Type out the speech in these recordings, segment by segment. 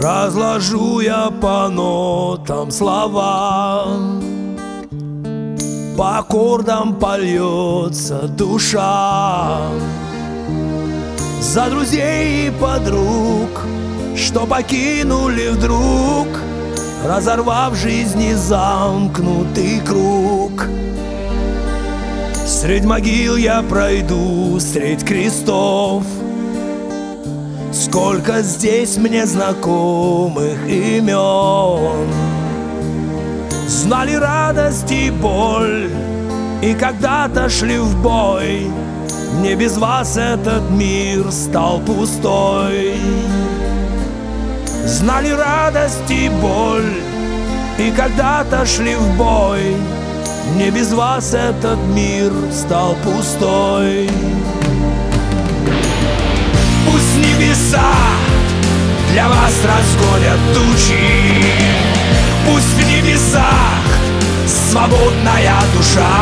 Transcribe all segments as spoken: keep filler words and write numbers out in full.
Разложу я по нотам слова, по аккордам польется душа. За друзей и подруг, что покинули вдруг, разорвав жизни замкнутый круг. Средь могил я пройду, средь крестов. Сколько здесь мне знакомых имен. Знали радость и боль, и когда-то шли в бой. Мне без вас этот мир стал пустой. Знали радость и боль, и когда-то шли в бой. Мне без вас этот мир стал пустой. Пусть небеса для вас разгонят тучи, пусть в небесах свободная душа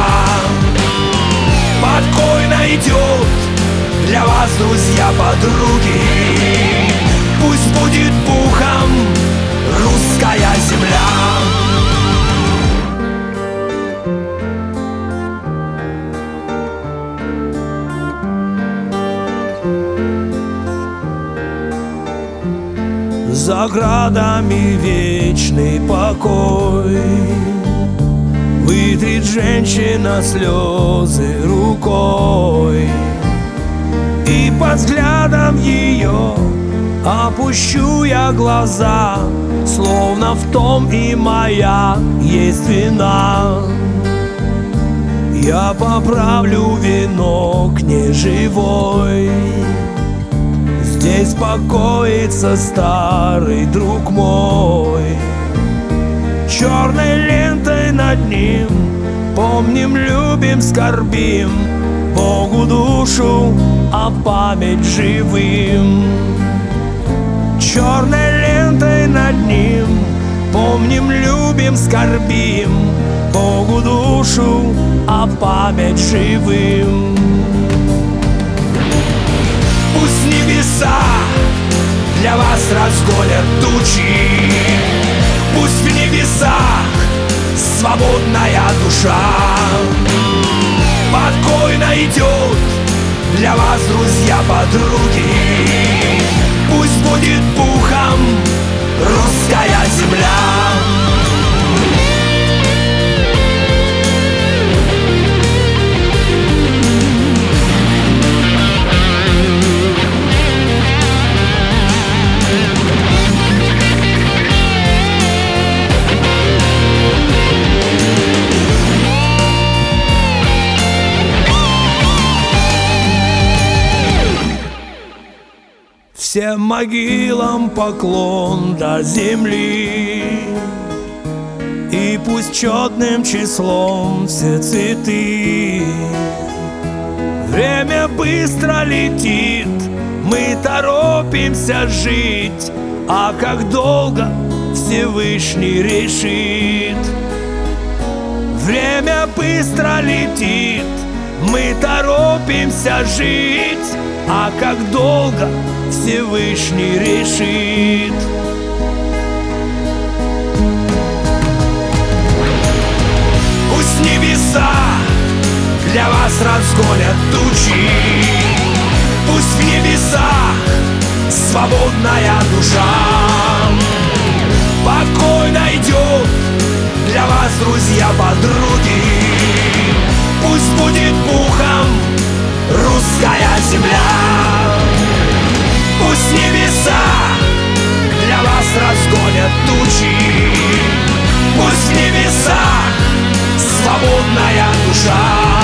покой найдет для вас, друзья, подруги. Пусть будет пухом русская земля. За градами вечный покой, вытрет женщина слезы рукой, и под взглядом ее опущу я глаза, словно в том и моя есть вина. Я поправлю венок неживой. Здесь покоится старый друг мой. Черной лентой над ним помним, любим, скорбим, Богу душу, а память живым. Черной лентой над ним помним, любим, скорбим, Богу душу, а память живым. Пусть небеса для вас разгонят тучи, пусть в небесах свободная душа покой найдет для вас, друзья, подруги. Пусть будет пухом русская земля. Всем могилам поклон до земли, и пусть четным числом все цветы. Время быстро летит, мы торопимся жить, а как долго Всевышний решит. Время быстро летит, мы торопимся жить, а как долго Всевышний решит. Пусть небеса для вас разгонят тучи, пусть в небесах свободная душа покой найдет для вас, друзья, подруги. Пусть будет пухом русская земля. Пусть небеса для вас разгонят тучи, пусть в небесах свободная душа